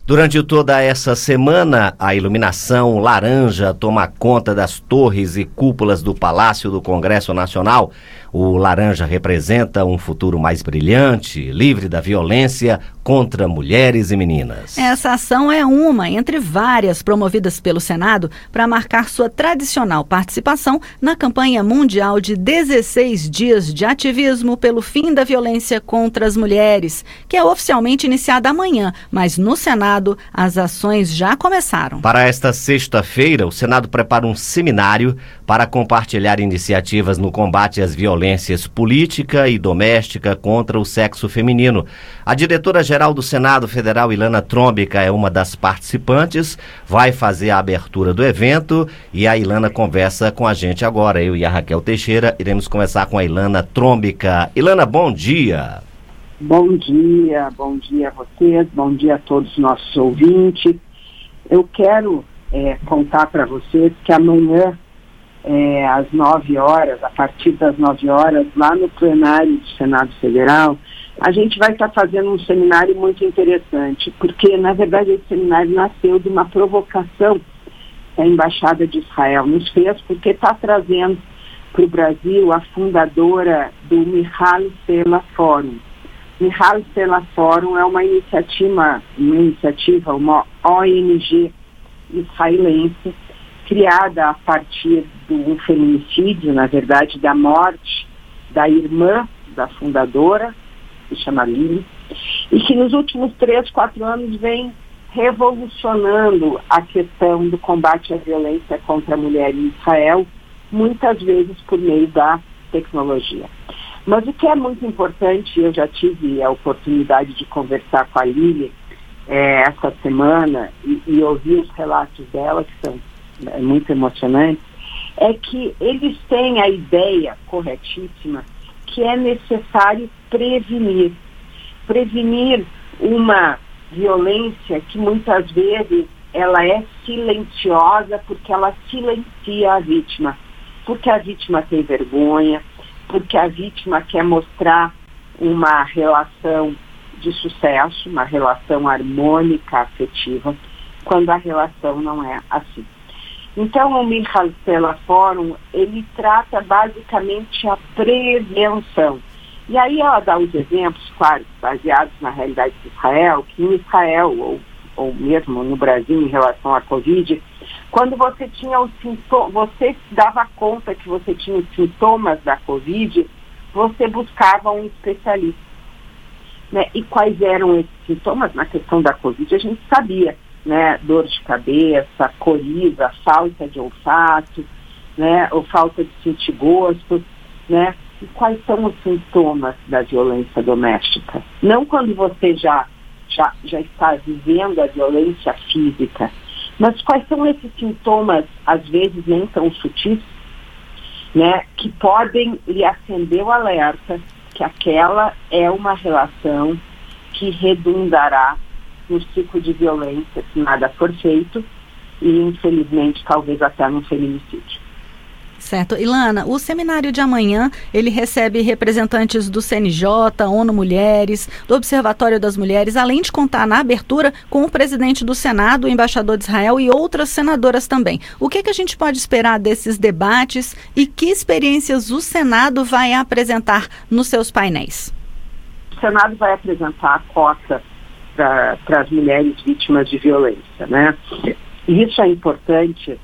Durante toda essa semana, a iluminação laranja toma conta das torres e cúpulas do Palácio do Congresso Nacional. O laranja representa um futuro mais brilhante, livre da violência contra mulheres e meninas. Essa ação é uma entre várias promovidas pelo Senado para marcar sua tradicional participação na campanha mundial de 16 dias de ativismo pelo fim da violência contra as mulheres, que é oficialmente iniciada amanhã, mas no Senado as ações já começaram. Para esta sexta-feira, o Senado prepara um seminário para compartilhar iniciativas no combate às violências política e doméstica contra o sexo feminino. A diretora-geral do Senado Federal, Ilana Trombica, é uma das participantes, vai fazer a abertura do evento e a Ilana conversa com a gente agora. Eu e a Raquel Teixeira iremos conversar com a Ilana Trombica. Ilana, bom dia. Bom dia a vocês, bom dia a todos os nossos ouvintes. Eu quero contar para vocês que amanhã, às 9 horas, a partir das 9 horas, lá no plenário do Senado Federal, a gente vai estar fazendo um seminário muito interessante, porque, na verdade, esse seminário nasceu de uma provocação que a Embaixada de Israel nos fez, porque está trazendo para o Brasil a fundadora do Michal Sela Forum. Michal Sela Forum é uma iniciativa, uma ONG israelense, criada a partir do feminicídio, na verdade, da morte da irmã da fundadora, que se chama Lili, e que nos últimos 3, 4 anos vem revolucionando a questão do combate à violência contra a mulher em Israel, muitas vezes por meio da tecnologia. Mas o que é muito importante, eu já tive a oportunidade de conversar com a Lili essa semana e ouvir os relatos dela, que são muito emocionantes, é que eles têm a ideia corretíssima que é necessário prevenir uma violência que muitas vezes ela é silenciosa porque ela silencia a vítima, porque a vítima tem vergonha, porque a vítima quer mostrar uma relação de sucesso, uma relação harmônica, afetiva, quando a relação não é assim. Então, o Michal Sela Forum, ele trata basicamente a prevenção. E aí ela dá os exemplos, claro, baseados na realidade de Israel, que em Israel, ou mesmo no Brasil, em relação à Covid, quando você tinha os sintomas, você dava conta que você tinha os sintomas da Covid, você buscava um especialista. Né? E quais eram esses sintomas? Na questão da Covid, a gente sabia, né? Dor de cabeça, coriza, falta de olfato, né? Ou falta de sentir gosto, né? E quais são os sintomas da violência doméstica? Não quando você já está vivendo a violência física, mas quais são esses sintomas, às vezes nem tão sutis, né, que podem lhe acender o alerta que aquela é uma relação que redundará no ciclo de violência se nada for feito e, infelizmente, talvez até no feminicídio. Certo. Ilana, o seminário de amanhã, ele recebe representantes do CNJ, ONU Mulheres, do Observatório das Mulheres, além de contar na abertura com o presidente do Senado, o embaixador de Israel e outras senadoras também. O que a gente pode esperar desses debates e que experiências o Senado vai apresentar nos seus painéis? O Senado vai apresentar a cota para as mulheres vítimas de violência, né? E isso é importante.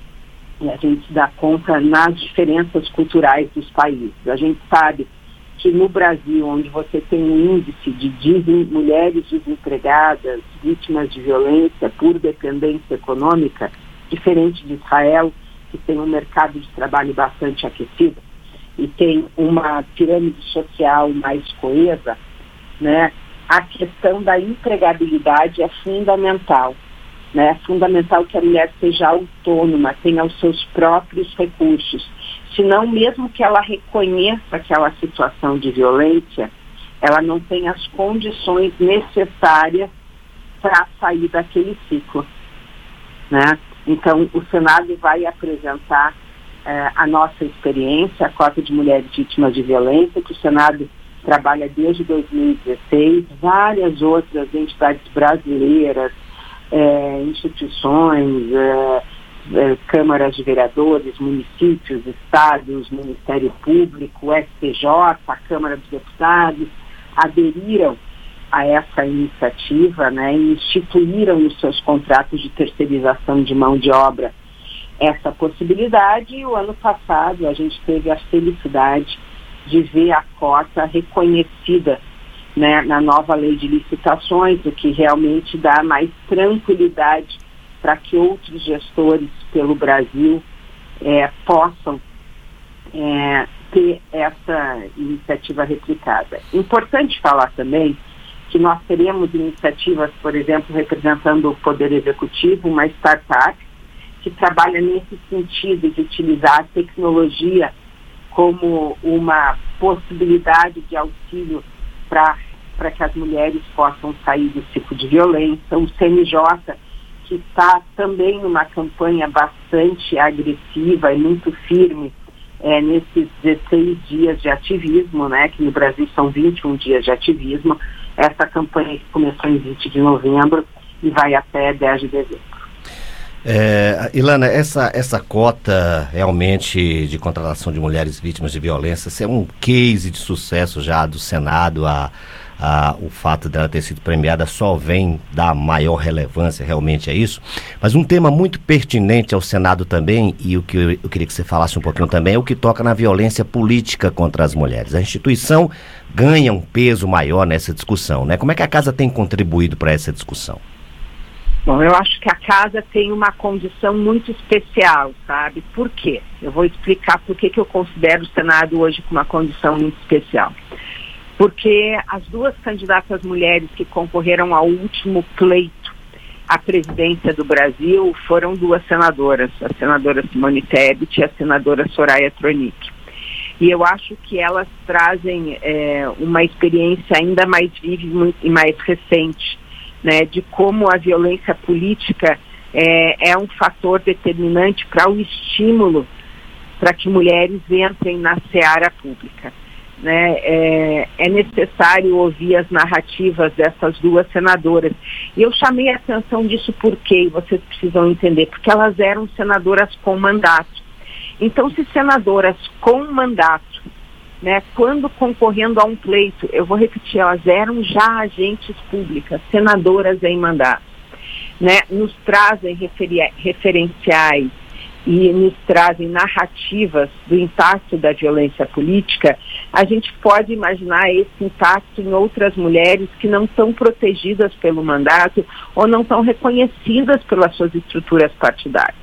E a gente dá conta nas diferenças culturais dos países. A gente sabe que no Brasil, onde você tem um índice de mulheres desempregadas, vítimas de violência por dependência econômica, diferente de Israel, que tem um mercado de trabalho bastante aquecido e tem uma pirâmide social mais coesa, né? A questão da empregabilidade é fundamental. Né? É fundamental que a mulher seja autônoma, tenha os seus próprios recursos. Senão, mesmo que ela reconheça aquela situação de violência, ela não tem as condições necessárias para sair daquele ciclo. Né? Então, o Senado vai apresentar a nossa experiência, a cota de mulheres vítimas de violência, que o Senado trabalha desde 2016, várias outras entidades brasileiras, instituições, câmaras de vereadores, municípios, estados, Ministério Público, STJ, a Câmara dos Deputados, aderiram a essa iniciativa, né, e instituíram nos seus contratos de terceirização de mão de obra essa possibilidade. E o ano passado a gente teve a felicidade de ver a cota reconhecida, né, na nova lei de licitações, o que realmente dá mais tranquilidade para que outros gestores pelo Brasil possam ter essa iniciativa replicada. Importante falar também que nós teremos iniciativas, por exemplo, representando o Poder Executivo, uma startup que trabalha nesse sentido de utilizar a tecnologia como uma possibilidade de auxílio para que as mulheres possam sair do ciclo de violência. O CNJ, que está também numa campanha bastante agressiva e muito firme nesses 16 dias de ativismo, né, que no Brasil são 21 dias de ativismo. Essa campanha que começou em 20 de novembro e vai até 10 de dezembro. Ilana, essa cota realmente de contratação de mulheres vítimas de violência é um case de sucesso já do Senado. O fato dela ter sido premiada só vem dar maior relevância, realmente é isso. Mas um tema muito pertinente ao Senado também, e o que eu queria que você falasse um pouquinho também, é o que toca na violência política contra as mulheres. A instituição ganha um peso maior nessa discussão, né? Como é que a Casa tem contribuído para essa discussão? Bom, eu acho que a Casa tem uma condição muito especial, sabe? Por quê? Eu vou explicar por que eu considero o Senado hoje com uma condição muito especial. Porque as duas candidatas mulheres que concorreram ao último pleito à presidência do Brasil foram duas senadoras, a senadora Simone Tebet e a senadora Soraya Tronic. E eu acho que elas trazem uma experiência ainda mais viva e mais recente, né, de como a violência política é um fator determinante para o estímulo para que mulheres entrem na seara pública. Né, é necessário ouvir as narrativas dessas duas senadoras. E eu chamei a atenção disso porque vocês precisam entender, porque elas eram senadoras com mandato. Então, se senadoras com mandato, né, quando concorrendo a um pleito, eu vou repetir, elas eram já agentes públicas, senadoras em mandato, né, nos trazem referenciais e nos trazem narrativas do impacto da violência política, a gente pode imaginar esse impacto em outras mulheres que não estão protegidas pelo mandato ou não estão reconhecidas pelas suas estruturas partidárias,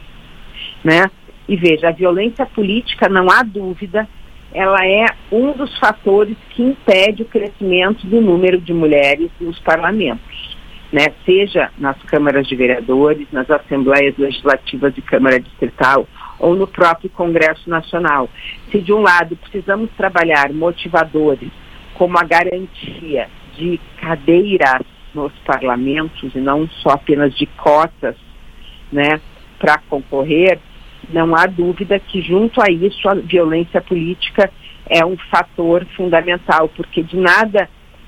né? E veja, a violência política, não há dúvida, ela é um dos fatores que impede o crescimento do número de mulheres nos parlamentos, né? Seja nas câmaras de vereadores, nas assembleias legislativas de Câmara Distrital ou no próprio Congresso Nacional. Se de um lado precisamos trabalhar motivadores como a garantia de cadeiras nos parlamentos e não só apenas de cotas, né, para concorrer, não há dúvida que junto a isso a violência política é um fator fundamental, porque de nada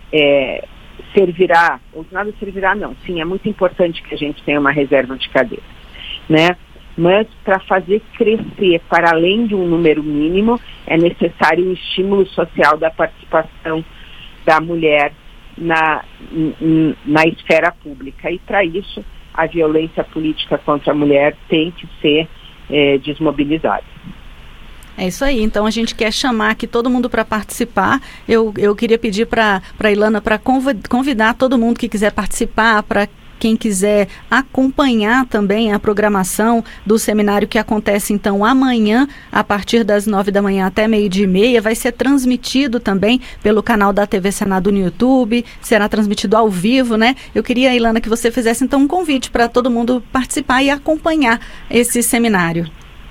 servirá, ou de nada servirá não, sim, é muito importante que a gente tenha uma reserva de cadeiras, né? Mas para fazer crescer para além de um número mínimo, é necessário um estímulo social da participação da mulher na esfera pública. E para isso, a violência política contra a mulher tem que ser desmobilizada. É isso aí, então a gente quer chamar aqui todo mundo para participar. Eu queria pedir para a Ilana para convidar todo mundo que quiser participar, para quem quiser acompanhar também a programação do seminário que acontece então amanhã, a partir das 9 da manhã até 12:30, vai ser transmitido também pelo canal da TV Senado no YouTube, será transmitido ao vivo, né? Eu queria, Ilana, que você fizesse então um convite para todo mundo participar e acompanhar esse seminário.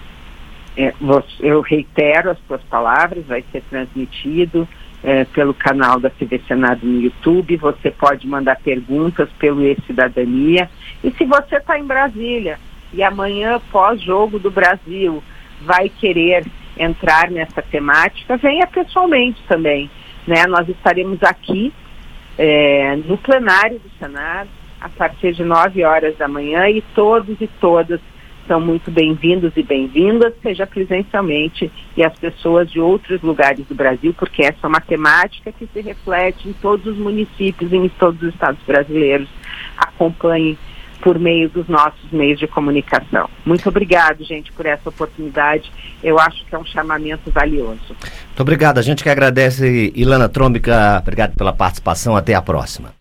Eu reitero as suas palavras, vai ser transmitido pelo canal da TV Senado no YouTube. Você pode mandar perguntas pelo E-Cidadania. E se você está em Brasília e amanhã, pós-jogo do Brasil, vai querer entrar nessa temática, venha pessoalmente também, né? Nós estaremos aqui no plenário do Senado, a partir de 9 horas da manhã, e todos e todas são muito bem-vindos e bem-vindas, seja presencialmente, e as pessoas de outros lugares do Brasil, porque essa é uma temática que se reflete em todos os municípios e em todos os estados brasileiros. Acompanhem por meio dos nossos meios de comunicação. Muito obrigado, gente, por essa oportunidade. Eu acho que é um chamamento valioso. Muito obrigado. A gente que agradece. Ilana Trombica, obrigado pela participação. Até a próxima.